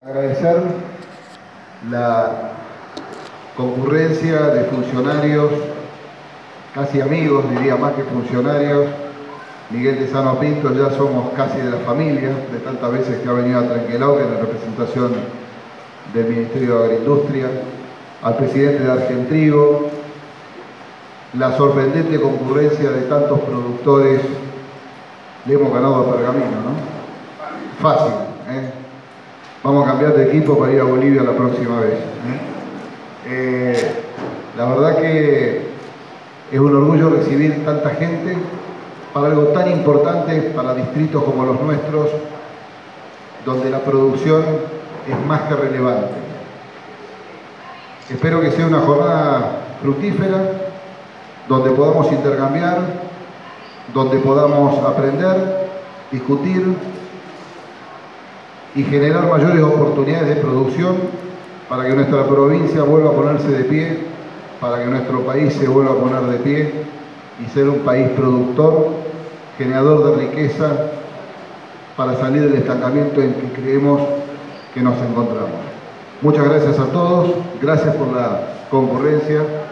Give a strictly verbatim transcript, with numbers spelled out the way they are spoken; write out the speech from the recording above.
Agradecer la concurrencia de funcionarios, casi amigos, diría más que funcionarios. Miguel de Sano Pinto, ya somos casi de la familia, de tantas veces que ha venido a Trenquelauquen en representación del Ministerio de Agroindustria, al presidente de Argentrigo, la sorprendente concurrencia de tantos productores. Le hemos ganado a Pergamino, ¿no? Fácil, ¿eh? Vamos a cambiar de equipo para ir a Bolivia la próxima vez. ¿eh? Eh, la verdad que es un orgullo recibir tanta gente para algo tan importante para distritos como los nuestros, donde la producción es más que relevante. Espero que sea una jornada fructífera, donde podamos intercambiar, donde podamos aprender, discutir y generar mayores oportunidades de producción para que nuestra provincia vuelva a ponerse de pie, para que nuestro país se vuelva a poner de pie y ser un país productor, generador de riqueza, para salir del estancamiento en que creemos que nos encontramos. Muchas gracias a todos, gracias por la concurrencia.